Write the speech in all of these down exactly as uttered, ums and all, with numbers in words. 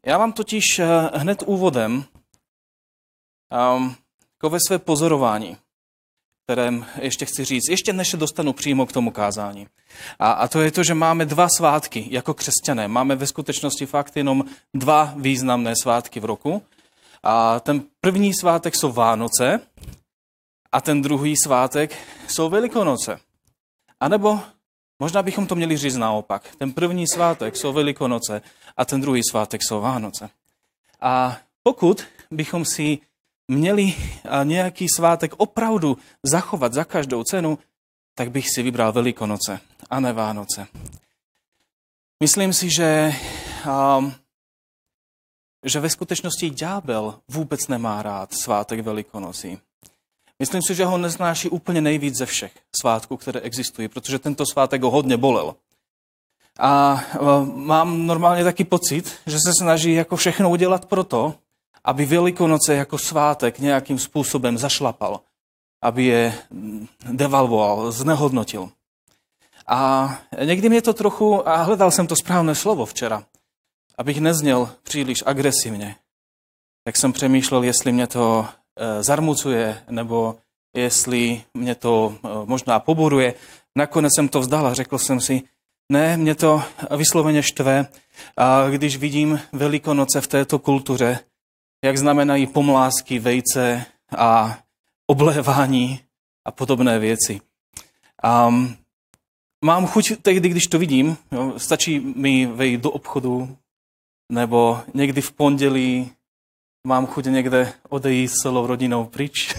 Já mám totiž hned úvodem um, takové své pozorování, kterém ještě chci říct, ještě než se dostanu přímo k tomu kázání. A, a to je to, že máme dva svátky jako křesťané. Máme ve skutečnosti fakt jenom dva významné svátky v roku. A ten první svátek jsou Vánoce a ten druhý svátek jsou Velikonoce. A nebo možná bychom to měli říct naopak. Ten první svátek jsou Velikonoce a ten druhý svátek jsou Vánoce. A pokud bychom si měli nějaký svátek opravdu zachovat za každou cenu, tak bych si vybral Velikonoce a ne Vánoce. Myslím si, že, um, že ve skutečnosti ďábel vůbec nemá rád svátek Velikonocí. Myslím si, že ho neznáší úplně nejvíc ze všech svátků, které existují, protože tento svátek ho hodně bolel. A mám normálně taky pocit, že se snaží jako všechno udělat pro to, aby Velikonoce jako svátek nějakým způsobem zašlapal, aby je devalvoval, znehodnotil. A někdy mě to trochu, a hledal jsem to správné slovo včera, abych nezněl příliš agresivně, tak jsem přemýšlel, jestli mě to zarmucuje, nebo jestli mě to možná poboruje. Nakonec jsem to vzdal a řekl jsem si, ne, mě to vysloveně štve, a když vidím Velikonoce v této kultuře, jak znamenají pomlásky, vejce a oblévání a podobné věci. Um, mám chuť tehdy, když to vidím, jo, stačí mi vejít do obchodu, nebo někdy v pondělí mám chuť někde odejít s celou rodinou pryč.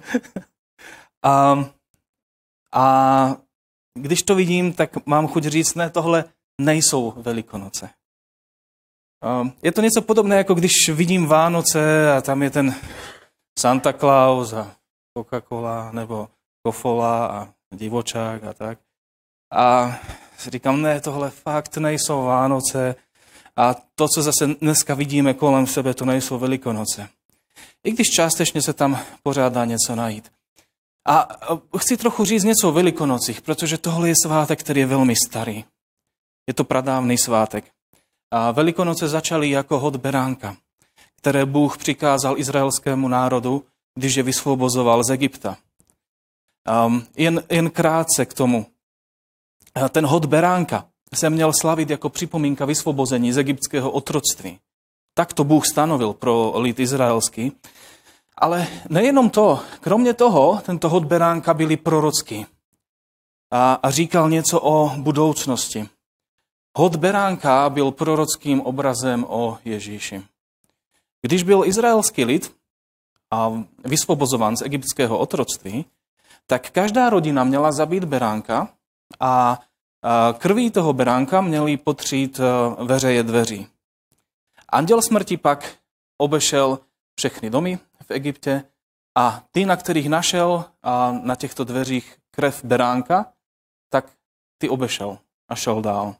a, a když to vidím, tak mám chuť říct, ne, tohle nejsou Velikonoce. Je to něco podobné, jako když vidím Vánoce a tam je ten Santa Claus a Coca-Cola nebo Kofola a divočák a tak. A si říkám, ne, tohle fakt nejsou Vánoce a to, co zase dneska vidíme kolem sebe, to nejsou Velikonoce. I když částečně se tam pořád dá něco najít. A chci trochu říct něco o Velikonocích, protože tohle je svátek, který je velmi starý. Je to pradávný svátek. A Velikonoce začaly jako hod beránka, které Bůh přikázal izraelskému národu, když je vysvobozoval z Egypta. Um, jen, jen krátce k tomu. Ten hod beránka se měl slavit jako připomínka vysvobození z egyptského otroctví. Tak to Bůh stanovil pro lid izraelský. Ale nejenom to, kromě toho, tento hod beránka byly prorocký a, a říkal něco o budoucnosti. Hod beránka byl prorockým obrazem o Ježíši. Když byl izraelský lid a vysvobozován z egyptského otroctví, tak každá rodina měla zabít beránka a krví toho beránka měli potřít veřeje dveří. Anděl smrti pak obešel všechny domy v Egyptě a ty, na kterých našel na těchto dveřích krev beránka, tak ty obešel a šel dál.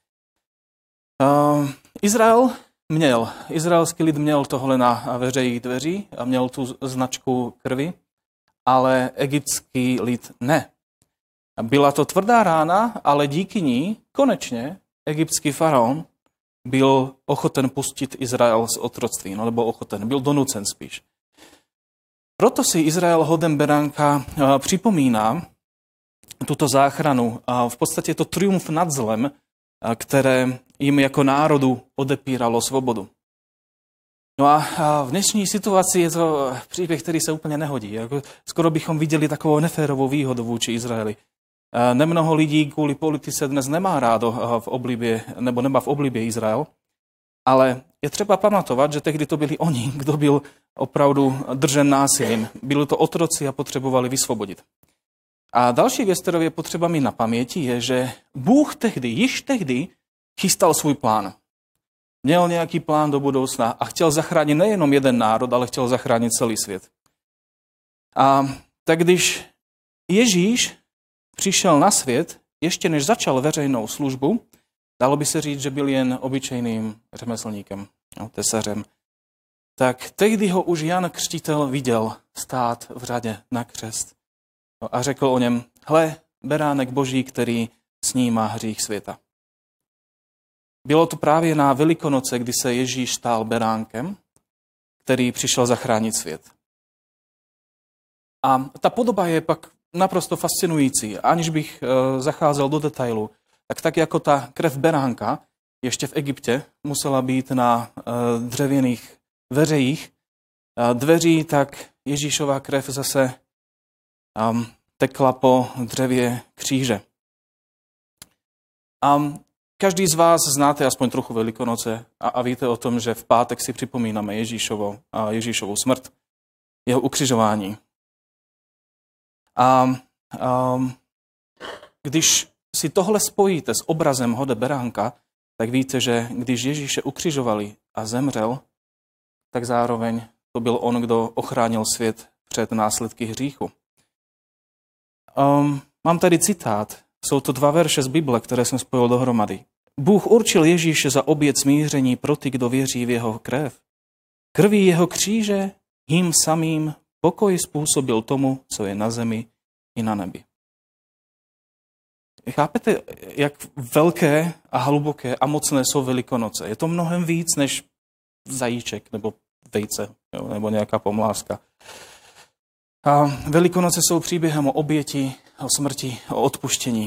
Uh, Izrael měl, izraelský lid měl tohle na veřejích dveří a měl tu značku krvi, ale egyptský lid ne. Byla to tvrdá rána, ale díky ní konečně egyptský faraon byl ochoten pustit Izrael z otroctví, no nebo ochoten, byl donucen spíš. Proto si Izrael hodem beránka uh, připomíná tuto záchranu a v podstatě je to triumf nad zlem, které jim jako národu odepíralo svobodu. No a v dnešní situaci je to příběh, který se úplně nehodí. Jako skoro bychom viděli takovou neférovou výhodu vůči Izraeli. Nemnoho lidí kvůli politice dnes nemá rádo v oblibě, nebo nemá v oblibě Izrael, ale je třeba pamatovat, že tehdy to byli oni, kdo byl opravdu držen násilím. Byli to otroci a potřebovali vysvobodit. A další věc, kterou je potřeba mít na paměti, je, že Bůh tehdy, již tehdy chystal svůj plán. Měl nějaký plán do budoucna a chtěl zachránit nejenom jeden národ, ale chtěl zachránit celý svět. A tak když Ježíš přišel na svět, ještě než začal veřejnou službu, dalo by se říct, že byl jen obyčejným řemeslníkem, no, tesařem, tak tehdy ho už Jan Křtitel viděl stát v řadě na křest. A řekl o něm, hle, beránek Boží, který snímá hřích světa. Bylo to právě na Velikonoce, kdy se Ježíš stál beránkem, který přišel zachránit svět. A ta podoba je pak naprosto fascinující. Aniž bych zacházel do detailu, tak tak jako ta krev beránka ještě v Egyptě musela být na dřevěných dveřích, dveří, tak Ježíšova krev zase tekla po dřevě kříže. A každý z vás znáte aspoň trochu Velikonoce a, a víte o tom, že v pátek si připomínáme Ježíšovo, a Ježíšovu smrt, jeho ukřižování. A, a když si tohle spojíte s obrazem hode beránka, tak víte, že když Ježíše ukřižovali a zemřel, tak zároveň to byl on, kdo ochránil svět před následky hříchu. Um, mám tady citát. Jsou to dva verše z Bible, které jsem spojil dohromady. Bůh určil Ježíše za oběť smíření pro ty, kdo věří v jeho krev. Krví jeho kříže jim samým pokoj způsobil tomu, co je na zemi i na nebi. Chápete, jak velké a hluboké a mocné jsou Velikonoce? Je to mnohem víc než zajíček nebo vejce, jo, nebo nějaká pomlázka. A Velikonoce jsou příběhem o oběti, o smrti, o odpuštění,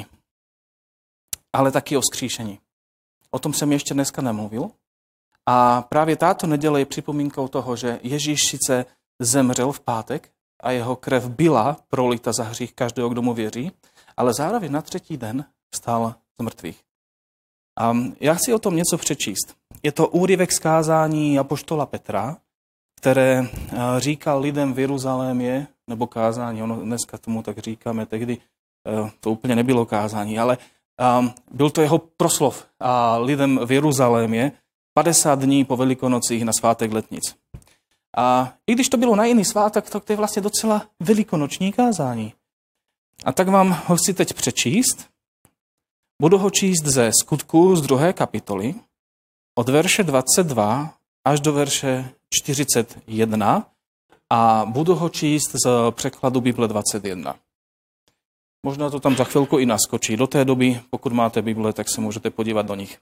ale taky o vzkříšení. O tom jsem ještě dneska nemluvil. A právě táto neděle je připomínkou toho, že Ježíš sice zemřel v pátek a jeho krev byla prolita za hřích každého, kdo mu věří, ale zároveň na třetí den vstal z mrtvých. A já chci o tom něco přečíst. Je to úryvek z kázání apoštola Petra, které říkal lidem v Jeruzalémě, nebo kázání, ono dneska tomu tak říkáme, tehdy to úplně nebylo kázání, ale byl to jeho proslov a lidem v Jeruzalémě padesát dní po Velikonocích na svátek letnic. A i když to bylo na jiný svátek, tak to je vlastně docela velikonoční kázání. A tak vám ho chci teď přečíst. Budu ho číst ze Skutků z druhé kapitoly, od verše dvacet dva až do verše čtyřicet jedna a budu ho číst z překladu Bible dvacet jedna. Možná to tam za chvilku i naskočí. Do té doby, pokud máte Bible, tak se můžete podívat do nich.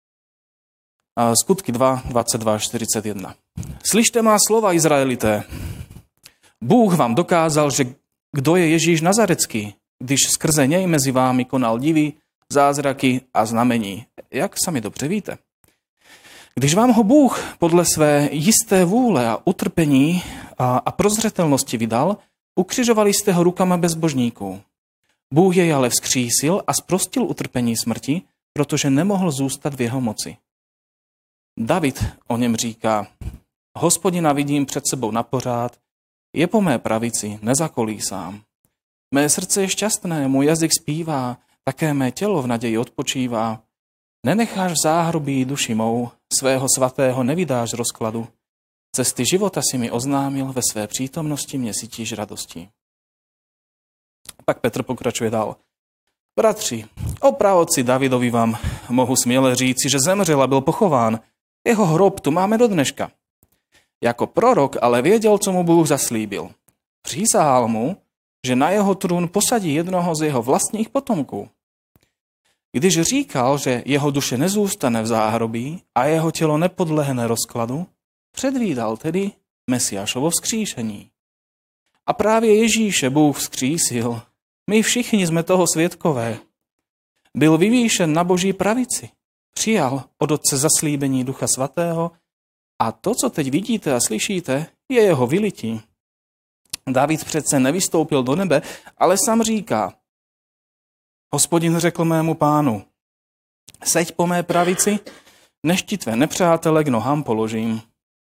Skutky dva, dvacet dva až čtyřicet jedna. Slyšte má slova, Izraelité. Bůh vám dokázal, že kdo je Ježíš Nazarecký, když skrze něj mezi vámi konal divy, zázraky a znamení. Jak sami dobře víte. Když vám ho Bůh podle své jisté vůle a utrpení a, a prozřetelnosti vydal, ukřižovali jste ho rukama bezbožníků. Bůh jej ale vzkřísil a zprostil utrpení smrti, protože nemohl zůstat v jeho moci. David o něm říká, Hospodina vidím před sebou napořád, je po mé pravici, nezakolísám. Mé srdce je šťastné, můj jazyk zpívá, také mé tělo v naději odpočívá. Nenecháš v záhrobí duši mou, svého svatého nevydáš rozkladu. Cesty života si mi oznámil, ve své přítomnosti mě sytíš radostí. Pak Petr pokračuje dál. Bratři, o praotci Davidovi vám mohu směle říci, že zemřel a byl pochován. Jeho hrob tu máme do dneška. Jako prorok ale věděl, co mu Bůh zaslíbil. Přísahal mu, že na jeho trůn posadí jednoho z jeho vlastních potomků. Když říkal, že jeho duše nezůstane v záhrobí a jeho tělo nepodlehne rozkladu, předvídal tedy Mesiášovo vzkříšení. A právě Ježíše Bůh vzkřísil. My všichni jsme toho svědkové. Byl vyvýšen na Boží pravici. Přijal od Otce zaslíbení Ducha Svatého a to, co teď vidíte a slyšíte, je jeho vylití. David přece nevystoupil do nebe, ale sám říká, Hospodin řekl mému pánu, seď po mé pravici, než ti tvé nepřátele k nohám položím.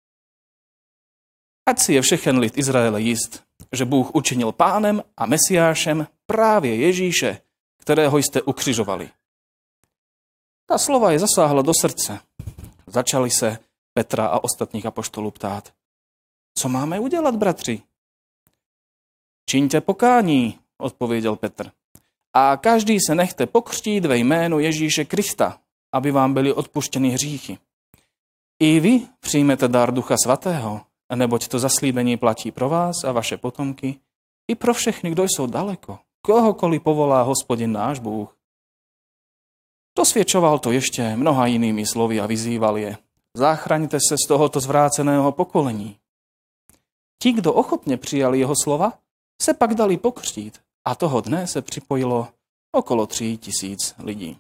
Ať si je všechen lid Izraele jist, že Bůh učinil pánem a Mesiášem právě Ježíše, kterého jste ukřižovali. Ta slova je zasáhla do srdce. Začali se Petra a ostatních apoštolů ptát. Co máme udělat, bratři? Čiňte pokání, odpověděl Petr. A každý se nechte pokřtít ve jménu Ježíše Krista, aby vám byly odpuštěny hříchy. I vy přijmete dar Ducha Svatého, neboť to zaslíbení platí pro vás a vaše potomky, i pro všechny, kdo jsou daleko, kohokoliv povolá Hospodin náš Bůh. Dosvědčoval to ještě mnoha jinými slovy a vyzýval je. Záchraňte se z tohoto zvráceného pokolení. Ti, kdo ochotně přijali jeho slova, se pak dali pokřtít a toho dne se připojilo okolo tří tisíc lidí.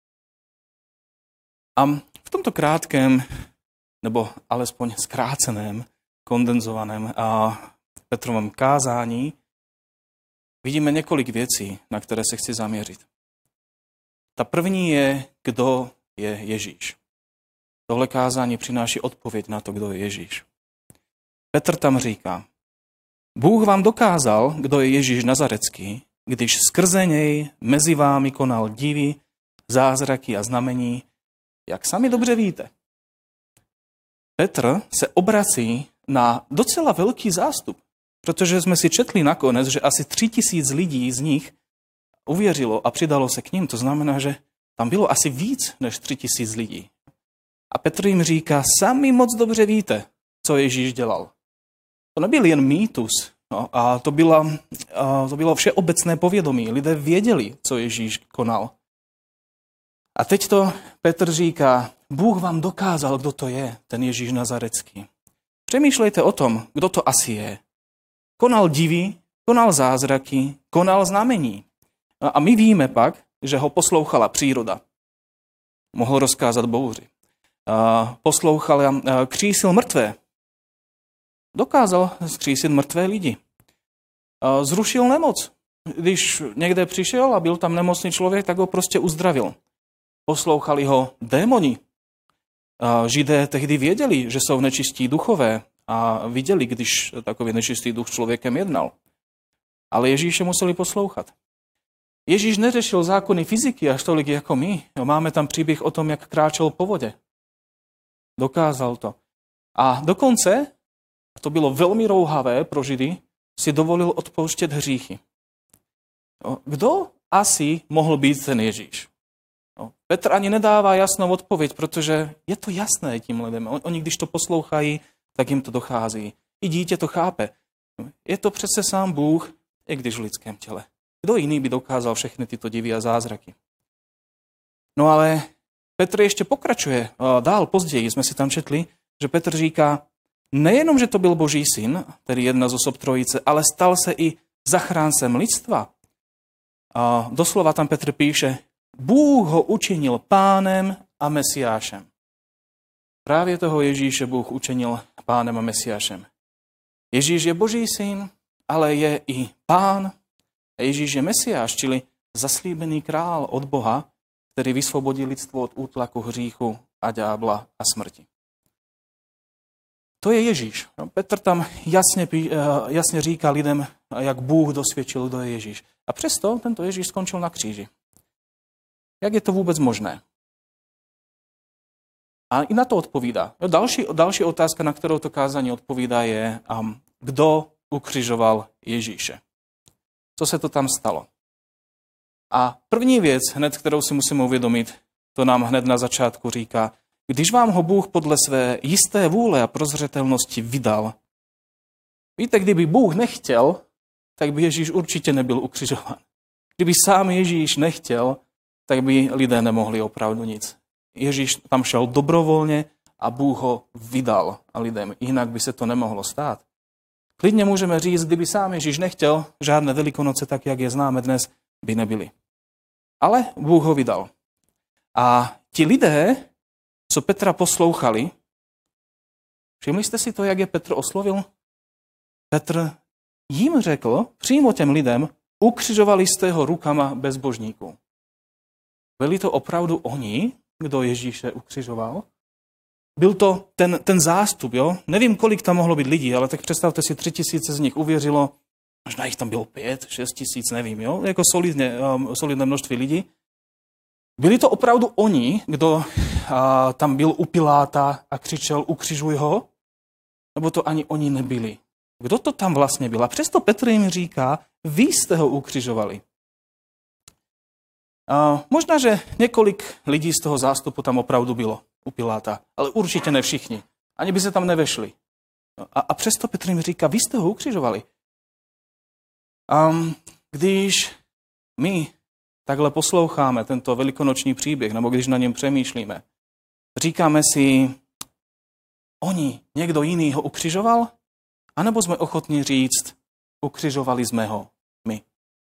A v tomto krátkém, nebo alespoň zkráceném, kondenzovaném a Petrovém kázání vidíme několik věcí, na které se chci zaměřit. Ta první je, kdo je Ježíš. Tohle kázání přináší odpověď na to, kdo je Ježíš. Petr tam říká, Bůh vám dokázal, kdo je Ježíš Nazarecký, když skrze něj mezi vámi konal divy, zázraky a znamení, jak sami dobře víte. Petr se obrací na docela velký zástup, protože jsme si četli nakonec, že asi tři tisíc lidí z nich uvěřilo a přidalo se k ním. To znamená, že tam bylo asi víc než tři tisíc lidí. A Petr jim říká, sami moc dobře víte, co Ježíš dělal. To nebyl jen mýtus, no, a to, byla, a to bylo všeobecné povědomí. Lidé věděli, co Ježíš konal. A teď to Petr říká, Bůh vám dokázal, kdo to je, ten Ježíš Nazarecký. Přemýšlejte o tom, kdo to asi je. Konal divy, konal zázraky, konal znamení. A my víme pak, že ho poslouchala příroda. Mohl rozkázat bouři. Poslouchal, křísil mrtvé. Dokázal zkřísit mrtvé lidi. Zrušil nemoc. Když někde přišel a byl tam nemocný člověk, tak ho prostě uzdravil. Poslouchali ho démoni. Židé tehdy věděli, že jsou nečistí duchové a viděli, když takový nečistý duch člověkem jednal. Ale Ježíše museli poslouchat. Ježíš neřešil zákony fyziky až tolik jako my. Máme tam příběh o tom, jak kráčel po vodě. Dokázal to. A dokonce, to bylo velmi rouhavé pro Židy, si dovolil odpouštět hříchy. Kdo asi mohl být ten Ježíš? Petr ani nedává jasnou odpověď, protože je to jasné tím lidem. Oni, když to poslouchají, tak jim to dochází. I dítě to chápe. Je to přece sám Bůh, i když v lidském těle. Kdo jiný by dokázal všechny tyto divy a zázraky? No ale Petr ještě pokračuje. Dál, později jsme si tam četli, že Petr říká, nejenom, že to byl Boží syn, tedy jedna z osob trojice, ale stal se i zachráncem lidstva. A doslova tam Petr píše, Bůh ho učinil pánem a mesiášem. Právě toho Ježíše Bůh učinil pánem a mesiášem. Ježíš je Boží syn, ale je i pán. A Ježíš je mesiáš, čili zaslíbený král od Boha, který vysvobodí lidstvo od útlaku hříchu a ďábla a smrti. To je Ježíš. Petr tam jasně, jasně říká lidem, jak Bůh dosvědčil, kdo je Ježíš. A přesto tento Ježíš skončil na kříži. Jak je to vůbec možné? A i na to odpovídá. Další, další otázka, na kterou to kázání odpovídá, je, um, kdo ukřižoval Ježíše. Co se to tam stalo? A první věc, hned, kterou si musíme uvědomit, to nám hned na začátku říká, když vám ho Bůh podle své jisté vůle a prozřetelnosti vydal. Víte, kdyby Bůh nechtěl, tak by Ježíš určitě nebyl ukřižován. Kdyby sám Ježíš nechtěl, tak by lidé nemohli opravdu nic. Ježíš tam šel dobrovolně a Bůh ho vydal lidem, jinak by se to nemohlo stát. Klidně můžeme říct, kdyby sám Ježíš nechtěl, žádné Velikonoce, tak jak je známe dnes, by nebyly. Ale Bůh ho vydal. A ti lidé, co Petra poslouchali, všimli jste si to, jak je Petr oslovil? Petr jim řekl, přímo těm lidem, ukřižovali jste ho rukama bezbožníků. Byli to opravdu oni, kdo Ježíše ukřižoval? Byl to ten, ten zástup, jo? Nevím, kolik tam mohlo být lidí, ale tak představte si, tři tisíce z nich uvěřilo, možná jich tam bylo pět, šest tisíc, nevím, jo? Jako solidně, um, solidné množství lidí. Byli to opravdu oni, kdo uh, tam byl u Piláta a křičel, ukřižuj ho? Nebo to ani oni nebyli? Kdo to tam vlastně byl? A přesto Petr jim říká, vy jste ho ukřižovali. Uh, možná, že několik lidí z toho zástupu tam opravdu bylo u Piláta, ale určitě ne všichni. Ani by se tam nevešli. A, a přesto Petr jim říká, vy jste ho ukřižovali. Um, když my takhle posloucháme tento velikonoční příběh, nebo když na něm přemýšlíme, říkáme si, oni, někdo jiný ho ukřižoval? A nebo jsme ochotní říct, ukřižovali jsme ho my.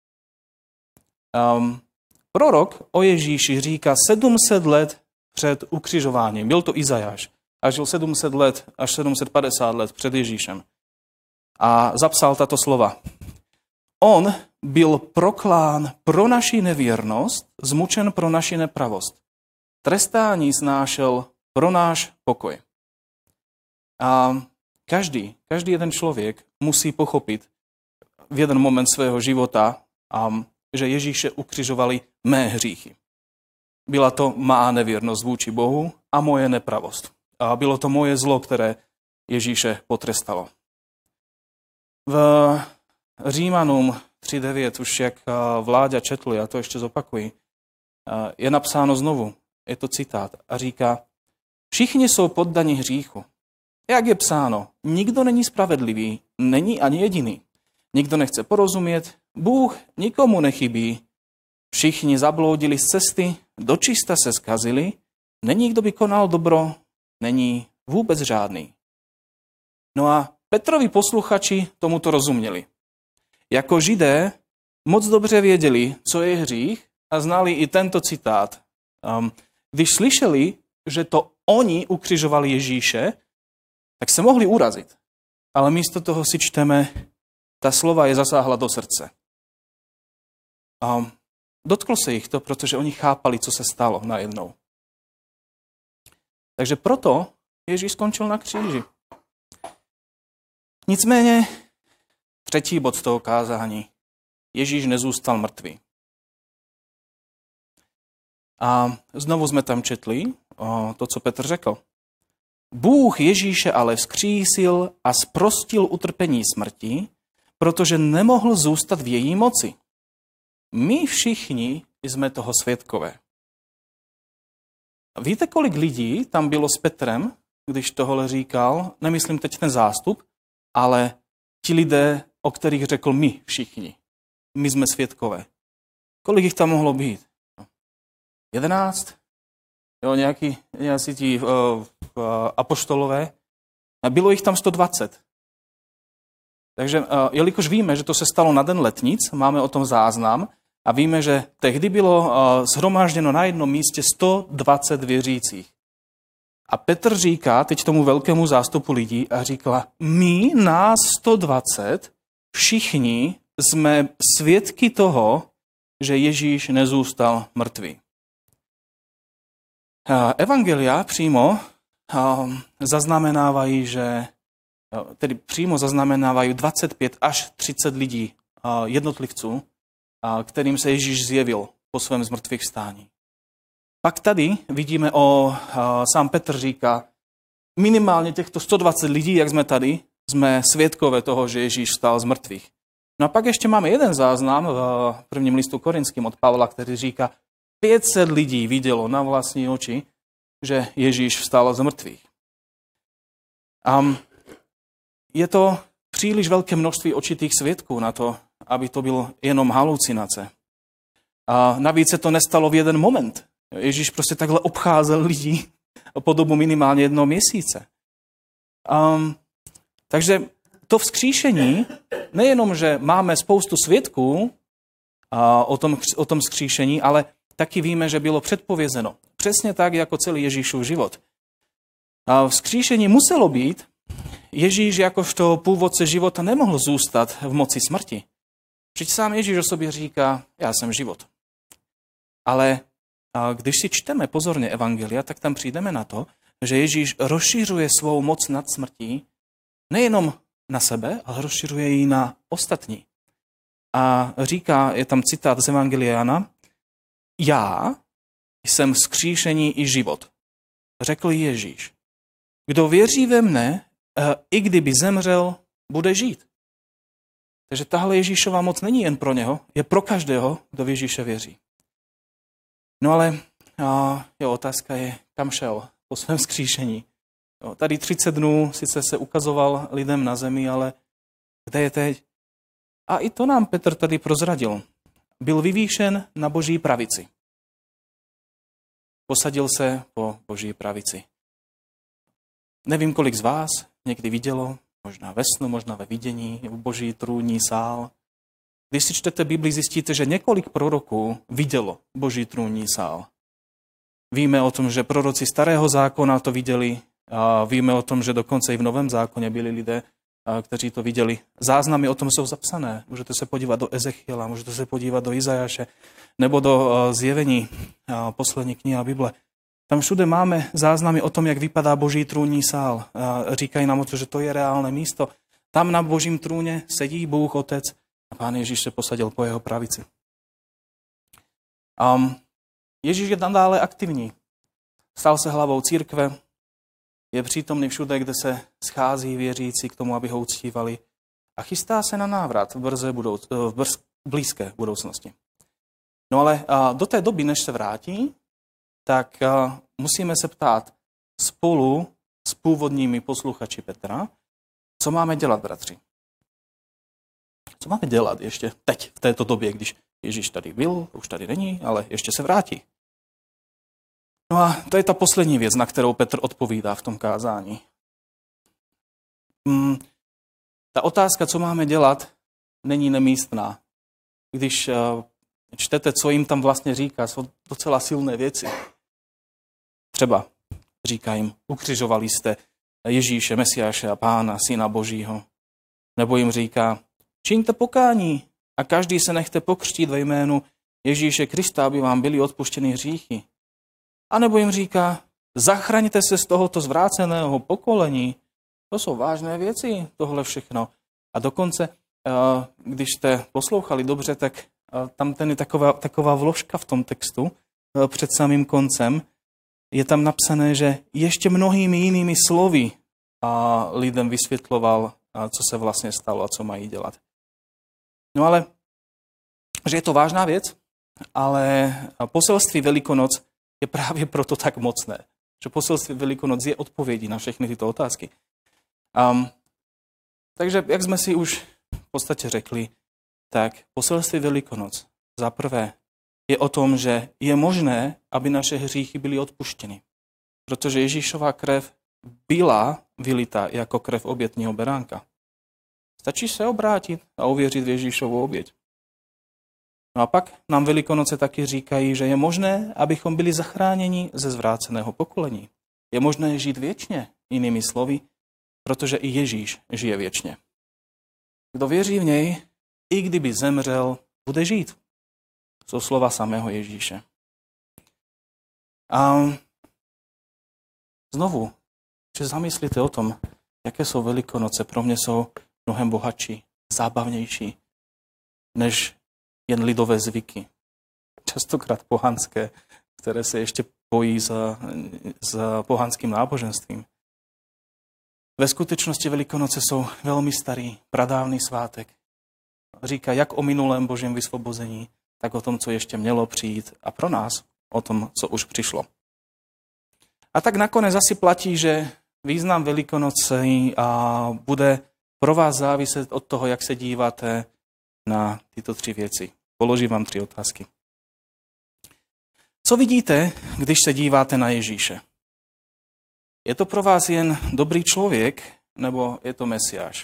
Um, prorok o Ježíši říká sedm set let před ukřižováním. Byl to Izajáš. A žil sedm set let až sedm set padesát let před Ježíšem. A zapsal tato slova. On byl proklán pro naši nevěrnost, zmučen pro naši nepravost. Trestání snášel pro náš pokoj. A každý, každý jeden člověk musí pochopit v jeden moment svého života, že Ježíše ukřižovali mé hříchy. Byla to má nevěrnost vůči Bohu a moje nepravost. A bylo to moje zlo, které Ježíše potrestalo. V Římanům tři devět, už jak Vláďa četl, já to ještě zopakuji, je napsáno znovu, je to citát, a říká, všichni jsou poddaní hříchu. Jak je psáno, nikdo není spravedlivý, není ani jediný. Nikdo nechce porozumět, Bůh nikomu nechybí. Všichni zabloudili z cesty, dočista se zkazili, není kdo by konal dobro, není vůbec žádný. No a Petrovi posluchači tomuto rozuměli. Jako Židé moc dobře věděli, co je hřích a znali i tento citát. Um, když slyšeli, že to oni ukřižovali Ježíše, tak se mohli urazit. Ale místo toho si čteme, ta slova je zasáhla do srdce. Um, dotklo se jich to, protože oni chápali, co se stalo najednou. Takže proto Ježíš skončil na kříži. Nicméně třetí bod toho kázání. Ježíš nezůstal mrtvý. A znovu jsme tam četli o, to, co Petr řekl. Bůh Ježíše ale vzkřísil a zprostil utrpení smrti, protože nemohl zůstat v její moci. My všichni jsme toho svědkové. Víte, kolik lidí tam bylo s Petrem, když tohle říkal? Nemyslím teď ten zástup, ale ti lidé, o kterých řekl my všichni. My jsme svědkové. Kolik jich tam mohlo být? Jedenáct? Jo, nějaký, nějaký ti uh, uh, apoštolové. A bylo jich tam sto dvacet. Takže, uh, jelikož víme, že to se stalo na den letnic, máme o tom záznam a víme, že tehdy bylo uh, shromážděno na jednom místě sto dvacet věřících. A Petr říká teď tomu velkému zástupu lidí a říká, my, nás sto dvacet, všichni jsme svědky toho, že Ježíš nezůstal mrtvý. Evangelia přímo zaznamenávají, že tedy přímo zaznamenávají dvacet pět až třicet lidí, jednotlivců, kterým se Ježíš zjevil po svém zmrtvýchvstání. Pak tady vidíme, o, sám Petr říká, minimálně těchto sto dvacet lidí, jak jsme tady, jsme svědkové toho, že Ježíš vstal z mrtvých. No a pak ještě máme jeden záznam v prvním listu Korinským od Pavla, který říká, pět set lidí vidělo na vlastní oči, že Ježíš vstal z mrtvých. Um, je to příliš velké množství očitých svědků na to, aby to byl jenom halucinace. A navíc se to nestalo v jeden moment. Ježíš prostě takhle obcházel lidí po dobu minimálně jednoho měsíce. Um, takže to vzkříšení, nejenom, že máme spoustu svědků uh, o tom, o tom vzkříšení, ale taky víme, že bylo předpovězeno. Přesně tak, jako celý Ježíšův život. A vzkříšení muselo být, Ježíš jakožto původce života nemohl zůstat v moci smrti. Vždyť sám Ježíš o sobě říká, já jsem život. Ale když si čteme pozorně evangelia, tak tam přijdeme na to, že Ježíš rozšiřuje svou moc nad smrtí nejenom na sebe, ale rozšiřuje ji na ostatní. A říká, je tam citát z evangelia Jana, já jsem vzkříšení i život, řekl Ježíš. Kdo věří ve mne, i kdyby zemřel, bude žít. Takže tahle Ježíšova moc není jen pro něho, je pro každého, kdo v Ježíše věří. No ale a, jo, otázka je, kam šel po svém vzkříšení. Jo, tady třicet dnů sice se ukazoval lidem na zemi, ale kde je teď? A i to nám Petr tady prozradil. byl vyvýšen na Boží pravici. Posadil se po Boží pravici. Nevím, kolik z vás někdy vidělo, možná ve snu, možná ve vidění, v Boží trůní sál. Když si čtete Bibli, zjistíte, že několik proroků vidělo Boží trůní sál. Víme o tom, že proroci Starého zákona to viděli, a víme o tom, že dokonce i v Novém zákoně byli lidé, kteří to viděli. Záznamy o tom jsou zapsané. Můžete se podívat do Ezechiela, můžete se podívat do Izajáše, nebo do Zjevení, poslední kniha Bible. Tam všude máme záznamy o tom, jak vypadá Boží trůní sál. Říkají nám o to, že to je reálné místo. Tam na Božím trůně sedí Bůh Otec a Pán Ježíš se posadil po jeho pravici. Um, Ježíš je nadále aktivní. Stal se hlavou církve, je přítomný všude, kde se schází věřící k tomu, aby ho uctívali a chystá se na návrat v, brze budouc- v brz- blízké budoucnosti. No ale a, do té doby, než se vrátí, tak a, musíme se ptát spolu s původními posluchači Petra, co máme dělat, bratři. Co máme dělat ještě teď, v této době, když Ježíš tady byl, už tady není, ale ještě se vrátí. No a to je ta poslední věc, na kterou Petr odpovídá v tom kázání. Hmm, ta otázka, co máme dělat, není nemístná. Když uh, čtete, co jim tam vlastně říká, jsou docela silné věci. Třeba říká jim, ukřižovali jste Ježíše, Mesiáše a Pána, Syna Božího. Nebo jim říká, čiňte pokání a každý se nechte pokřtít ve jménu Ježíše Krista, aby vám byly odpuštěny hříchy. A nebo jim říká, zachraňte se z tohoto zvráceného pokolení. To jsou vážné věci, tohle všechno. A dokonce, když jste poslouchali dobře, tak tam ten je taková, taková vložka v tom textu před samým koncem. Je tam napsané, že ještě mnohými jinými slovy lidem vysvětloval, co se vlastně stalo a co mají dělat. No ale, že je to vážná věc, ale poselství Velikonoc je právě proto tak mocné, že poselství Velikonoc je odpovědí na všechny tyto otázky. Um, takže, jak jsme si už v podstatě řekli, tak poselství Velikonoc za prvé je o tom, že je možné, aby naše hříchy byly odpuštěny. Protože Ježíšova krev byla vylita jako krev obětního beránka. Stačí se obrátit a uvěřit v Ježíšovu oběť. No a pak nám Velikonoce taky říkají, že je možné, abychom byli zachráněni ze zvráceného pokolení. Je možné žít věčně, jinými slovy, protože i Ježíš žije věčně. Kdo věří v něj, i kdyby zemřel, bude žít. Jsou slova samého Ježíše. A znovu, že zamyslíte o tom, jaké jsou Velikonoce, pro mě jsou mnohem bohatší, zábavnější, než jen lidové zvyky. Častokrát pohanské, které se ještě pojí za, za pohanským náboženstvím. Ve skutečnosti Velikonoce jsou velmi starý, pradávný svátek. Říká jak o minulém božím vysvobození, tak o tom, co ještě mělo přijít a pro nás o tom, co už přišlo. A tak nakonec asi platí, že význam Velikonoce a bude pro vás záviset od toho, jak se díváte na tyto tři věci. Položím vám tři otázky. Co vidíte, když se díváte na Ježíše? Je to pro vás jen dobrý člověk, nebo je to Mesiáš?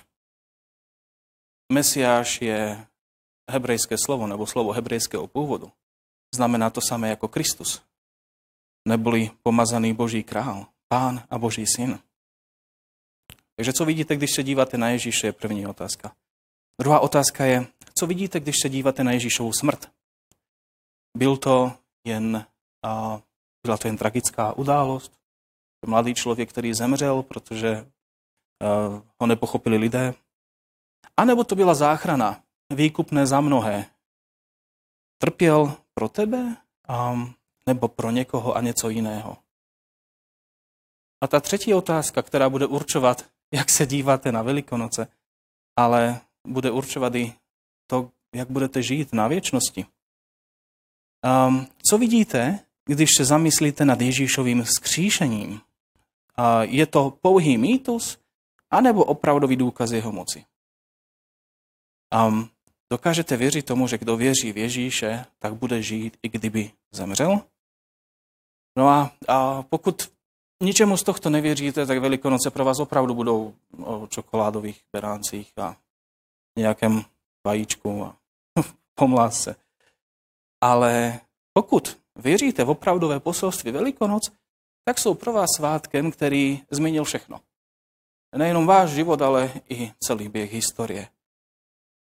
Mesiáš je hebrejské slovo, nebo slovo hebrejského původu. Znamená to samé jako Kristus. Neboli pomazaný Boží král, Pán a Boží syn. Takže co vidíte, když se díváte na Ježíše, je první otázka. Druhá otázka je, co vidíte, když se díváte na Ježíšovu smrt? Byl to jen, a, byla to jen tragická událost? Mladý člověk, který zemřel, protože a, ho nepochopili lidé? A nebo to byla záchrana, výkupné za mnohé? Trpěl pro tebe a, nebo pro někoho a něco jiného? A ta třetí otázka, která bude určovat, jak se díváte na Velikonoce, ale bude určovat i to, jak budete žít na věčnosti. Um, co vidíte, když se zamyslíte nad Ježíšovým vzkříšením? Uh, je to pouhý mýtus, anebo opravdový důkaz jeho moci? Um, Dokážete věřit tomu, že kdo věří v Ježíše, tak bude žít, i kdyby zemřel? No a, a pokud ničemu z tohto nevěříte, tak Velikonoce pro vás opravdu budou o čokoládových beráncích a nějakém vajíčku a pomlásce. Ale pokud věříte v opravdové poselství Velikonoc, tak jsou pro vás svátkem, který změnil všechno. Nejenom váš život, ale i celý běh historie.